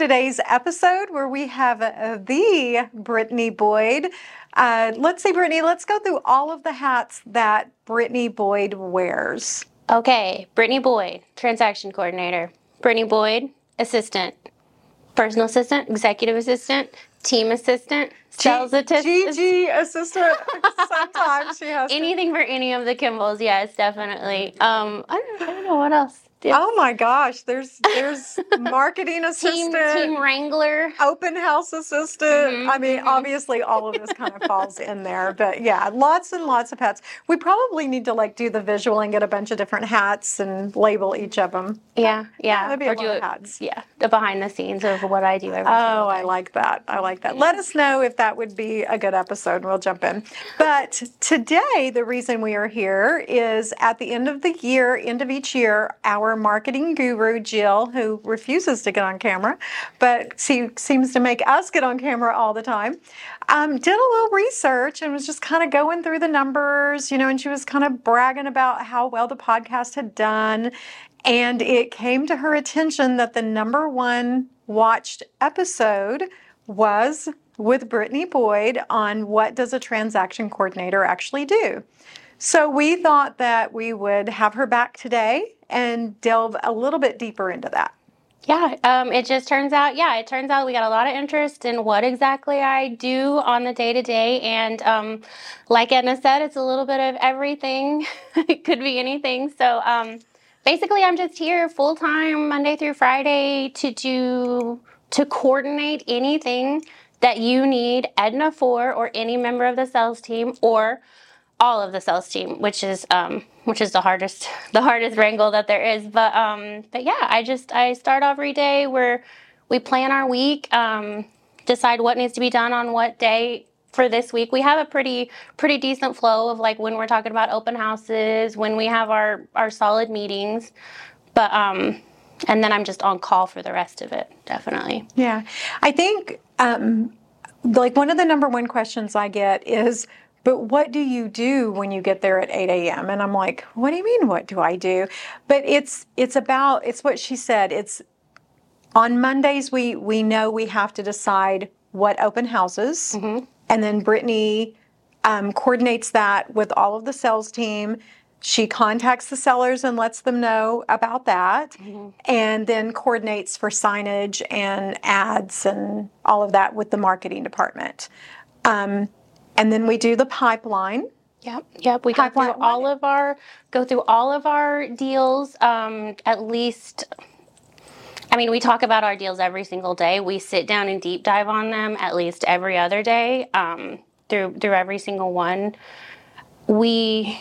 today's episode where we have the Brittany Boyd. Let's see, Brittany, let's go through all of the hats that Brittany Boyd wears. Okay, Brittany Boyd, transaction coordinator. Brittany Boyd, assistant. Personal assistant, executive assistant, team assistant, sales assistant. GG assistant. Sometimes she has anything for any of the Kimballs, yes, definitely. I don't know what else. Oh my gosh, there's marketing assistant, team wrangler, open house assistant. I mean, obviously all of this kind of falls in there, but yeah, lots and lots of hats. We probably need to do the visual and get a bunch of different hats and label each of them. Yeah. That'd be a lot of hats. Yeah, the behind the scenes of what I do every day. I like that. Let us know if that would be a good episode and we'll jump in. But today, the reason we are here is at the end of the year, end of each year, our marketing guru, Jill, who refuses to get on camera, but she seems to make us get on camera all the time, did a little research and was just kind of going through the numbers, and she was kind of bragging about how well the podcast had done. And it came to her attention that the number one watched episode was with Brittany Boyd on what does a transaction coordinator actually do. So we thought that we would have her back today and delve a little bit deeper into that. Yeah, it turns out we got a lot of interest in what exactly I do on the day-to-day. And like Edna said, it's a little bit of everything. It could be anything. So basically, I'm just here full-time Monday through Friday to coordinate anything that you need Edna for, or any member of the sales team, or all of the sales team, which is the hardest wrangle that there is. But yeah, I start every day where we plan our week, decide what needs to be done on what day for this week. We have a pretty decent flow of when we're talking about open houses, when we have our solid meetings, but and then I'm just on call for the rest of it, definitely. Yeah, I think one of the number one questions I get is, but what do you do when you get there at 8 a.m.? And I'm like, what do you mean, what do I do? But it's what she said. It's on Mondays, we know we have to decide what open houses. Mm-hmm. And then Brittany coordinates that with all of the sales team. She contacts the sellers and lets them know about that. Mm-hmm. And then coordinates for signage and ads and all of that with the marketing department. And then we do the pipeline. Yep. We go through all of our deals. At least, we talk about our deals every single day. We sit down and deep dive on them at least every other day. Through every single one, we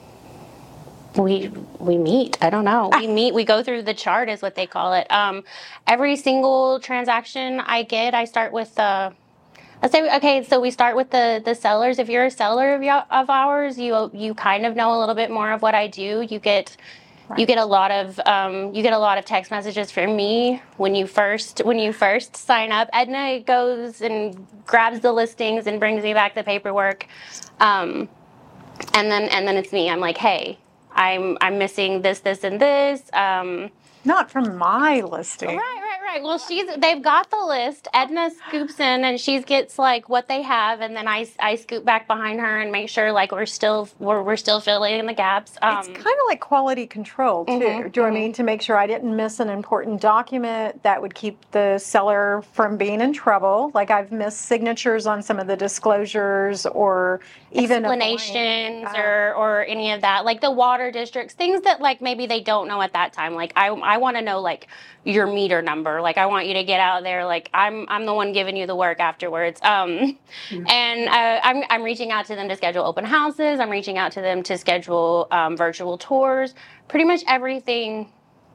meet. I don't know. We meet. We go through the chart, is what they call it. Every single transaction I start with let's say, okay, so we start with the sellers. If you're a seller of ours, you kind of know a little bit more of what I do. You get a lot of text messages from me when you first sign up. Edna goes and grabs the listings and brings me back the paperwork, and then it's me. I'm like, hey, I'm missing this, and this. Not from my listing. Right. Well, they've got the list. Edna scoops in and she gets what they have, and then I scoop back behind her and make sure we're still filling in the gaps. It's kind of like quality control too. Mm-hmm. Do you know what I mean? To make sure I didn't miss an important document that would keep the seller from being in trouble. Like I've missed signatures on some of the disclosures, or even explanations or any of that. Like the water districts, things that maybe they don't know at that time. I want to know your meter number. I want you to get out there. I'm the one giving you the work afterwards. And I'm reaching out to them to schedule open houses. I'm reaching out to them to schedule virtual tours. Pretty much everything,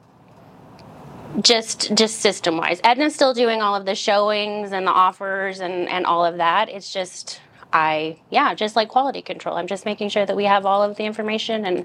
just system wise. Edna's still doing all of the showings and the offers and all of that. It's just just like quality control. I'm just making sure that we have all of the information, and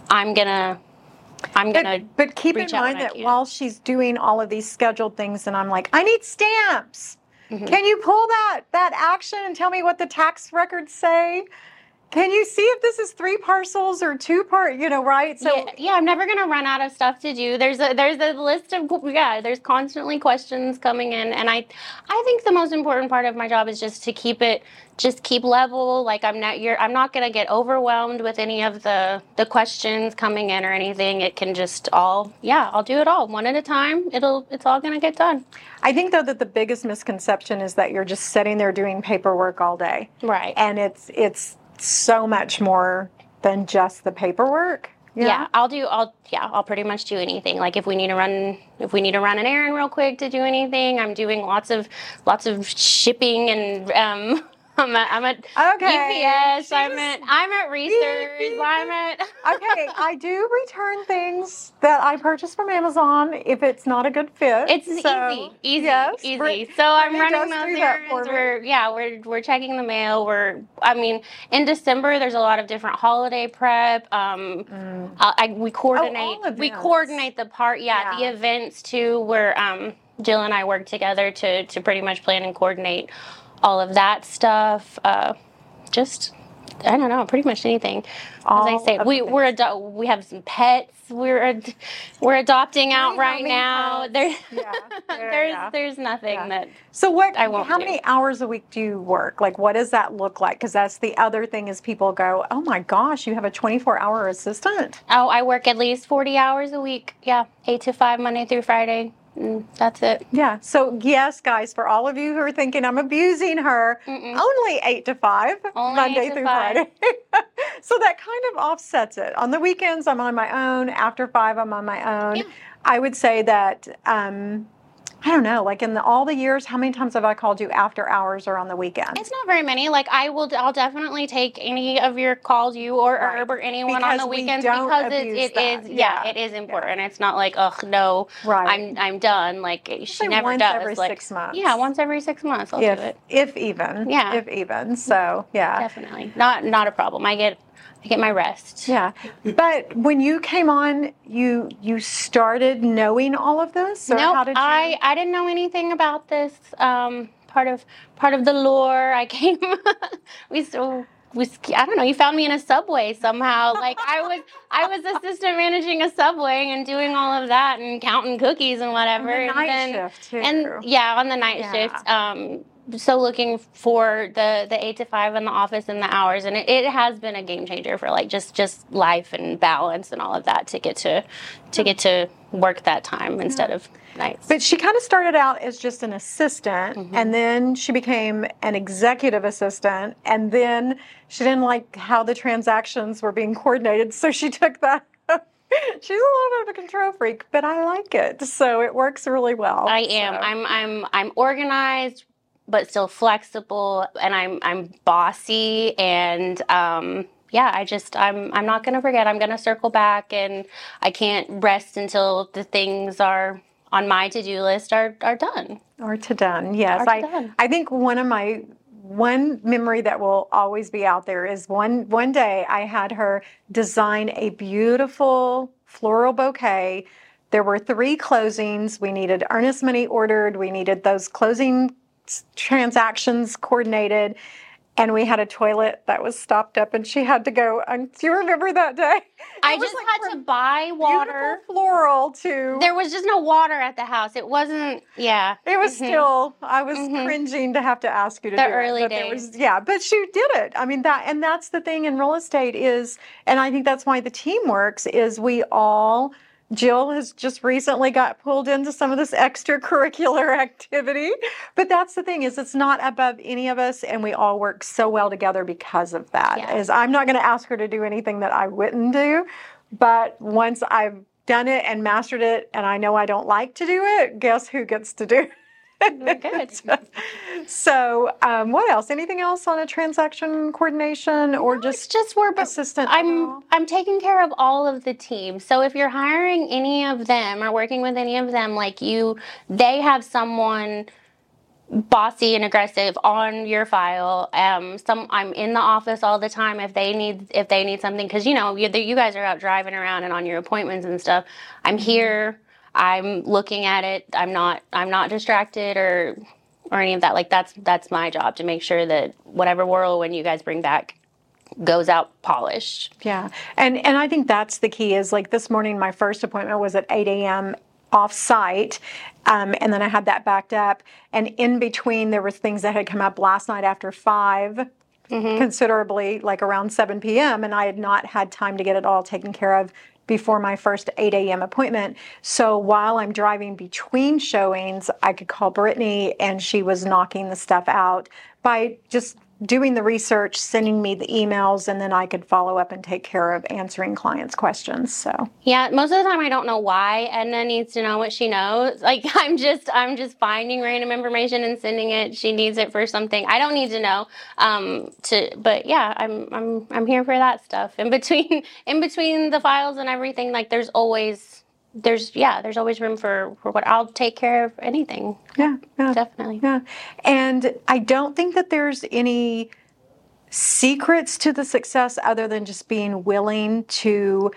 But keep in mind that while she's doing all of these scheduled things, and I'm like, I need stamps. Mm-hmm. Can you pull that action and tell me what the tax records say? can you see if this is 3 parcels or 2 right? So yeah, I'm never gonna run out of stuff to do. There's a list of there's constantly questions coming in, and I think the most important part of my job is just to keep level. Like I'm not gonna get overwhelmed with any of the questions coming in or anything. It can just I'll do it all one at a time. It's all gonna get done. I think though that the biggest misconception is that you're just sitting there doing paperwork all day. Right. And it's so much more than just the paperwork. Yeah, I'll pretty much do anything. Like if we need to run an errand real quick to do anything, I'm doing lots of shipping and I'm at UPS. I'm at Reese's. Okay, I do return things that I purchase from Amazon if it's not a good fit. It's easy. So I'm running those errands. We're checking the mail. In December there's a lot of different holiday prep. We coordinate the part. Yeah, the events too. Where Jill and I work together to pretty much plan and coordinate all of that stuff. I don't know, pretty much anything. As I say, we have some pets. We're adopting out right now. There's nothing that. So I won't how do. many hours a week do you work? Like, what does that look like? Because that's the other thing is people go, oh my gosh, you have a 24-hour assistant. Oh, I work at least 40 hours a week. Yeah, 8 to 5, Monday through Friday. That's it. Yeah. So yes, guys, for all of you who are thinking I'm abusing her, only 8 to 5, Monday through Friday. So that kind of offsets it. On the weekends, I'm on my own. After 5, I'm on my own. Yeah. I would say that, I don't know, like in all the years, how many times have I called you after hours or on the weekend? It's not very many. Like I'll definitely take any of your calls, you or Herb or anyone because on the weekends because it is important. Yeah. It's not like, oh no, I'm done. Like she never once does. Every 6 months. Yeah, once every 6 months I'll do it. If even. Yeah. If even. So yeah. Definitely. Not a problem. I get my rest. Yeah. But when you came on, you started knowing all of this? Or no, how did you... I didn't know anything about this. Part of the lore. I came I don't know, you found me in a Subway somehow. Like I was assistant managing a Subway and doing all of that and counting cookies and whatever. And the night shift too. And yeah, on the night shift. So looking for the 8 to 5 in the office and the hours, and it has been a game changer for like just life and balance and all of that to get to work that time instead of nights. But she kind of started out as just an assistant, and then she became an executive assistant, and then she didn't like how the transactions were being coordinated, so she took that. She's a little bit of a control freak, but I like it, so it works really well. I am. I'm organized, but still flexible, and I'm bossy, and I'm not going to forget. I'm going to circle back, and I can't rest until the things are on my to-do list are done. Or to done, yes. I think one memory that will always be out there is one day I had her design a beautiful floral bouquet. There were 3 closings. We needed earnest money ordered. We needed those closing transactions coordinated, and we had a toilet that was stopped up, and she had to go. Do you remember that day? I just had to buy water. Floral too. There was just no water at the house. It wasn't. Yeah. It was still. I was cringing to have to ask you to do it. The early days. But she did it. I mean that's the thing in real estate is, and I think that's why the team works. Is we all. Jill has just recently got pulled into some of this extracurricular activity. But that's the thing is it's not above any of us, and we all work so well together because of that. Yeah. Is I'm not going to ask her to do anything that I wouldn't do. But once I've done it and mastered it and I know I don't like to do it, guess who gets to do it? Good. So, what else? Anything else on a transaction coordination or just we're assistant? I'm taking care of all of the team. So if you're hiring any of them or working with any of them, they have someone bossy and aggressive on your file. I'm in the office all the time if they need something, because you guys are out driving around and on your appointments and stuff. I'm here. I'm looking at it. I'm not distracted or any of that. Like that's my job to make sure that whatever whirlwind you guys bring back goes out polished. Yeah. And I think that's the key is like this morning, my first appointment was at 8 a.m. off site. And then I had that backed up. And in between, there was things that had come up last night after 5, considerably, like around 7 p.m. And I had not had time to get it all taken care of before my first 8 a.m. appointment. So while I'm driving between showings, I could call Brittany and she was knocking the stuff out by just doing the research, sending me the emails, and then I could follow up and take care of answering clients' questions. So yeah, most of the time I don't know why Edna needs to know what she knows. Like I'm just finding random information and sending it. She needs it for something. I don't need to know. But yeah, I'm here for that stuff. In between the files and everything, like there's always room for what I'll take care of anything. yeah, Definitely. Yeah. And I don't think that there's any secrets to the success other than just being willing to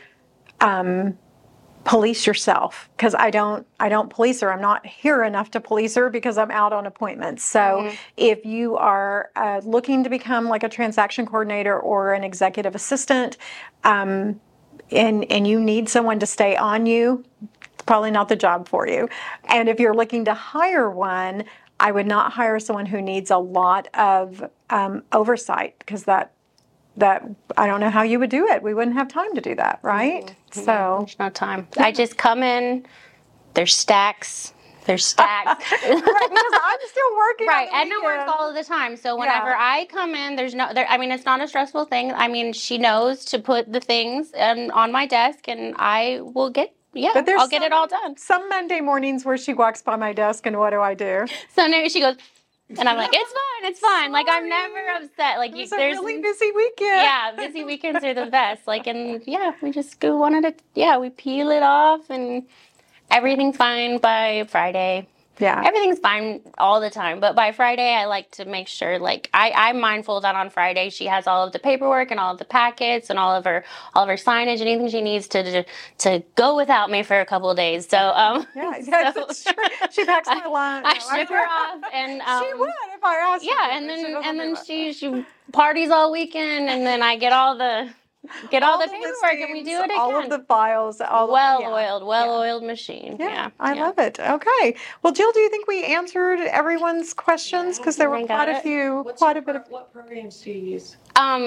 police yourself, because I don't police her. I'm not here enough to police her because I'm out on appointments. So if you are looking to become like a transaction coordinator or an executive assistant, and you need someone to stay on you, it's probably not the job for you. And if you're looking to hire one, I would not hire someone who needs a lot of oversight, because that I don't know how you would do it. We wouldn't have time to do that, right? So There's no time. I just come in, there's stacks. Right, because I'm still working. Right, on the Edna works weekend. all of the time. So whenever I come in, I mean, it's not a stressful thing. I mean, she knows to put the things on my desk, and I will get. Yeah, But I'll get it all done. Some Monday mornings where she walks by my desk, and what do I do? So now she goes, and I'm like, it's fine. Like I'm never upset. Like It's there's a really busy weekend. yeah, busy weekends are the best. Like we just go one at a we peel it off and everything's fine by Friday. Yeah. Everything's fine all the time, but by Friday I like to make sure, like I'm mindful that on Friday she has all of the paperwork and all of the packets and all of her signage, anything she needs to go without me for a couple of days. So That's true. She packs my lunch. I ship her off, and she would if I asked her. yeah, and then she parties all weekend, and then I get all the paperwork, and we do it again. All of the files. Well-oiled machine. Yeah, I love it. Okay. Well, Jill, do you think we answered everyone's questions? Because there were quite a bit of. What programs do you use?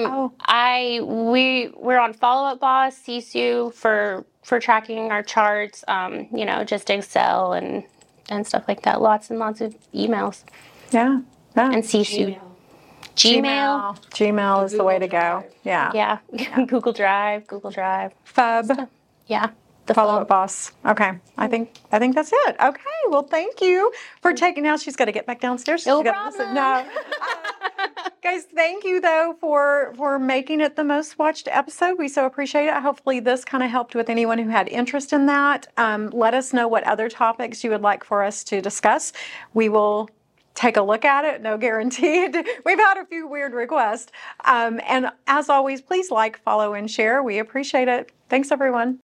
We're on Follow Up Boss, Sisu for tracking our charts. Just Excel and stuff like that. Lots and lots of emails. Yeah. And Sisu. Gmail is the way to go. Yeah. Yeah. Google Drive. Fub. Yeah. Follow Up Boss. Okay. I think that's it. Okay. Well, thank you for taking. Now she's got to get back downstairs. No She's gotta problem. listen. No. Guys, thank you though for making it the most watched episode. We so appreciate it. Hopefully this kind of helped with anyone who had interest in that. Let us know what other topics you would like for us to discuss. We will take a look at it. No guaranteed. We've had a few weird requests. And as always, please like, follow, and share. We appreciate it. Thanks, everyone.